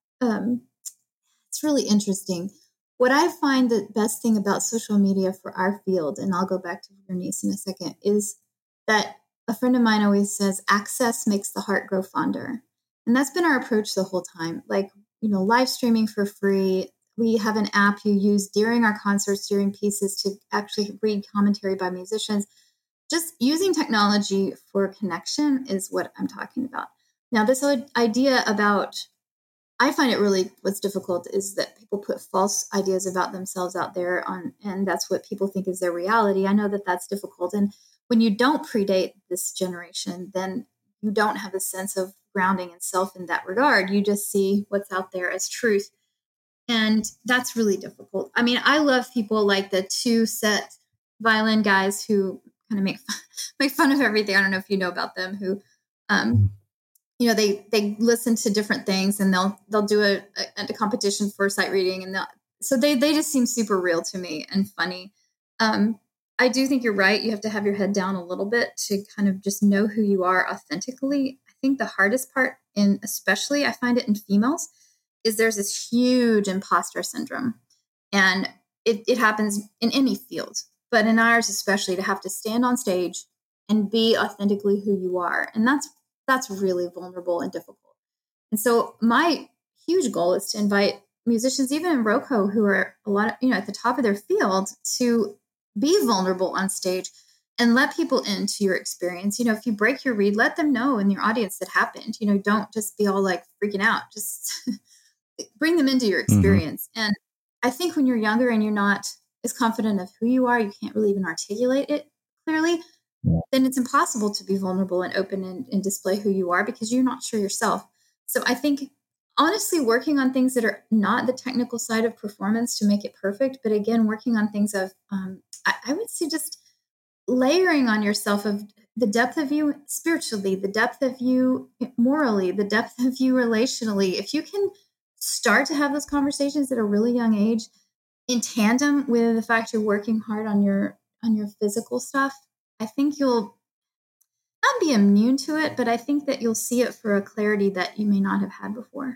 it's really interesting. What I find the best thing about social media for our field, and I'll go back to your niece in a second, is that a friend of mine always says, access makes the heart grow fonder. And that's been our approach the whole time. Live streaming for free. We have an app you use during our concerts, during pieces, to actually read commentary by musicians. Just using technology for connection is what I'm talking about. Now, this idea about, I find it really, what's difficult is that people put false ideas about themselves out there and that's what people think is their reality. I know that that's difficult. And when you don't predate this generation, then you don't have a sense of grounding in self in that regard. You just see what's out there as truth. And that's really difficult. I mean, I love people like the two set violin guys who kind of make fun of everything. I don't know if you know about them, who, they listen to different things and they'll do a competition for sight reading. And so they just seem super real to me and funny. I do think you're right. You have to have your head down a little bit to kind of just know who you are authentically. I think the hardest part, especially I find it in females, is there's this huge imposter syndrome. And it happens in any field, but in ours especially, to have to stand on stage and be authentically who you are. And that's really vulnerable and difficult. And so my huge goal is to invite musicians, even in Roku, who are a lot of, at the top of their field, to be vulnerable on stage and let people into your experience. If you break your reed, let them know in your audience that happened. Don't just be all freaking out. Just bring them into your experience. And I think when you're younger and you're not as confident of who you are, you can't really even articulate it clearly, then it's impossible to be vulnerable and open and display who you are because you're not sure yourself. So I think, honestly, working on things that are not the technical side of performance to make it perfect, but again, working on things of, I would say just layering on yourself of the depth of you spiritually, the depth of you morally, the depth of you relationally. If you can start to have those conversations at a really young age in tandem with the fact you're working hard on your physical stuff, I think you'll not be immune to it, but I think that you'll see it for a clarity that you may not have had before.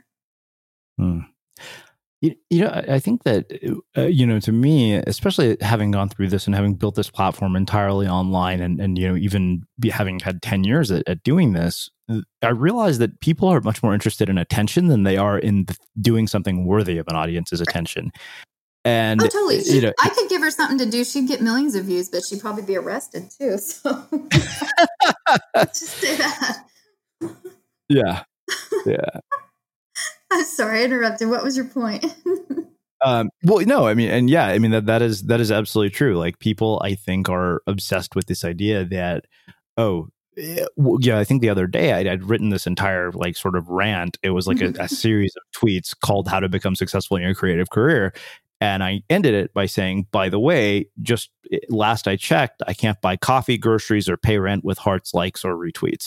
I think that, to me, especially having gone through this and having built this platform entirely online and even having had 10 years at doing this, I realized that people are much more interested in attention than they are in doing something worthy of an audience's attention. And totally. I could give her something to do. She'd get millions of views, but she'd probably be arrested too. So let's just say that. Yeah. I'm sorry, I interrupted. What was your point? Well, no, I mean, and yeah, I mean that is absolutely true. Like people, I think, are obsessed with this idea that, oh, yeah, I think the other day I'd written this entire like sort of rant. It was like a series of tweets called "How to Become Successful in Your Creative Career," and I ended it by saying, "By the way, just last I checked, I can't buy coffee, groceries, or pay rent with hearts, likes, or retweets."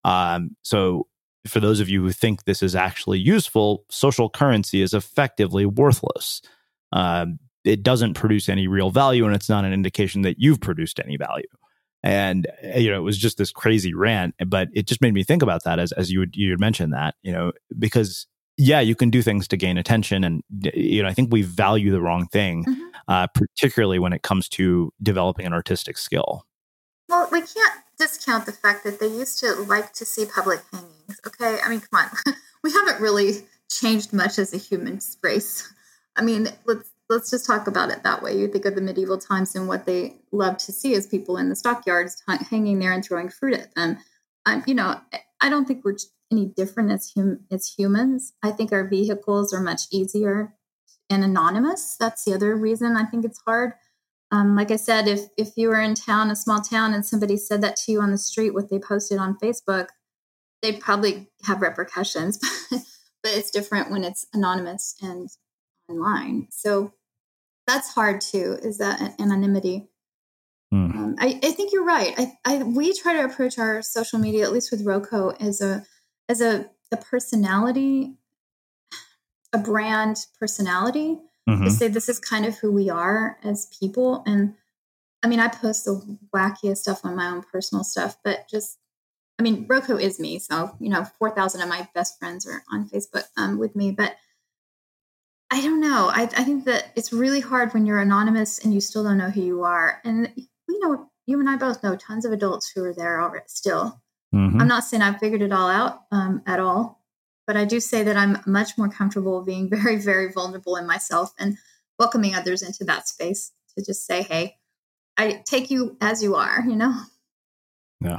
So for those of you who think this is actually useful, social currency is effectively worthless. It doesn't produce any real value, and it's not an indication that you've produced any value. And it was just this crazy rant, but it just made me think about that as you had mentioned that, because yeah, you can do things to gain attention, and I think we value the wrong thing, particularly when it comes to developing an artistic skill. Well, we can't discount the fact that they used to like to see public hangings. Okay, I mean, come on, we haven't really changed much as a human race. I mean, let's just talk about it that way. You think of the medieval times, and what they loved to see is people in the stockyards hanging there and throwing fruit at them. I don't think we're any different as humans. I think our vehicles are much easier and anonymous. That's the other reason I think it's hard. Like I said, if you were in town, a small town, and somebody said that to you on the street, what they posted on Facebook, they'd probably have repercussions. But it's different when it's anonymous and online. So that's hard too, is that anonymity. I think you're right. We try to approach our social media, at least with Roco, as a personality, a brand personality, to say this is kind of who we are as people. And I mean, I post the wackiest stuff on my own personal stuff, but Roco is me. So, 4,000 of my best friends are on Facebook with me, but I don't know. I think that it's really hard when you're anonymous and you still don't know who you are. And you and I both know tons of adults who are there already still. I'm not saying I've figured it all out at all, but I do say that I'm much more comfortable being very, very vulnerable in myself and welcoming others into that space to just say, hey, I take you as you are, Yeah.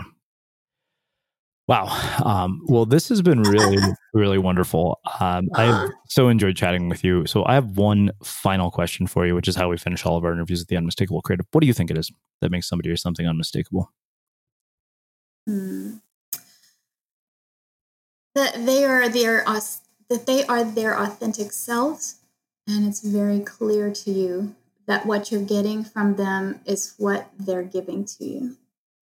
Wow. Well, this has been really, really wonderful. I've so enjoyed chatting with you. So I have one final question for you, which is how we finish all of our interviews at the Unmistakable Creative. What do you think it is that makes somebody or something unmistakable? That they are their authentic selves, and it's very clear to you that what you're getting from them is what they're giving to you.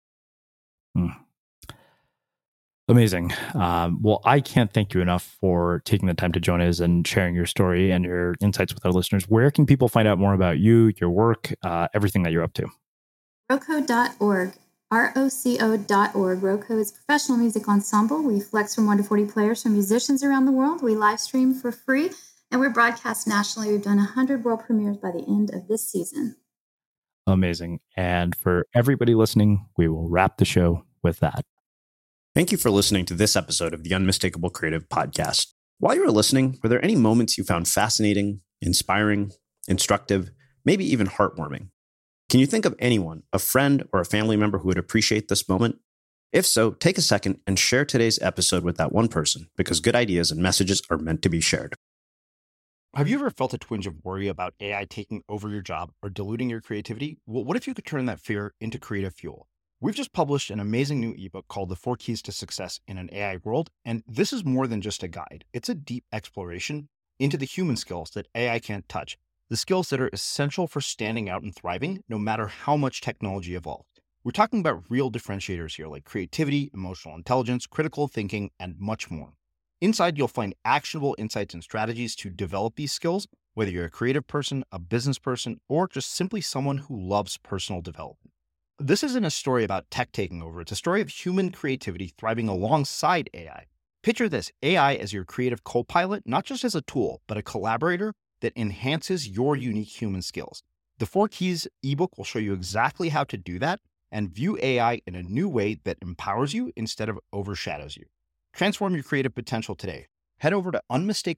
Amazing. Well, I can't thank you enough for taking the time to join us and sharing your story and your insights with our listeners. Where can people find out more about you, your work, everything that you're up to? Roco.org. ROCO.org. Roco is a professional music ensemble. We flex from 1 to 40 players from musicians around the world. We live stream for free, and we're broadcast nationally. We've done 100 world premieres by the end of this season. Amazing. And for everybody listening, we will wrap the show with that. Thank you for listening to this episode of the Unmistakable Creative Podcast. While you were listening, were there any moments you found fascinating, inspiring, instructive, maybe even heartwarming? Can you think of anyone, a friend or a family member who would appreciate this moment? If so, take a second and share today's episode with that one person, because good ideas and messages are meant to be shared. Have you ever felt a twinge of worry about AI taking over your job or diluting your creativity? Well, what if you could turn that fear into creative fuel? We've just published an amazing new ebook called The 4 Keys to Success in an AI World, and this is more than just a guide. It's a deep exploration into the human skills that AI can't touch, the skills that are essential for standing out and thriving, no matter how much technology evolved. We're talking about real differentiators here, like creativity, emotional intelligence, critical thinking, and much more. Inside, you'll find actionable insights and strategies to develop these skills, whether you're a creative person, a business person, or just simply someone who loves personal development. This isn't a story about tech taking over. It's a story of human creativity thriving alongside AI. Picture this, AI as your creative co-pilot, not just as a tool, but a collaborator that enhances your unique human skills. The 4 Keys ebook will show you exactly how to do that and view AI in a new way that empowers you instead of overshadows you. Transform your creative potential today. Head over to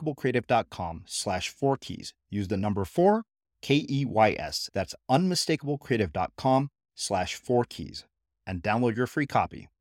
unmistakablecreative.com/4keys. Use the number 4, KEYS. That's unmistakablecreative.com/4keys and download your free copy.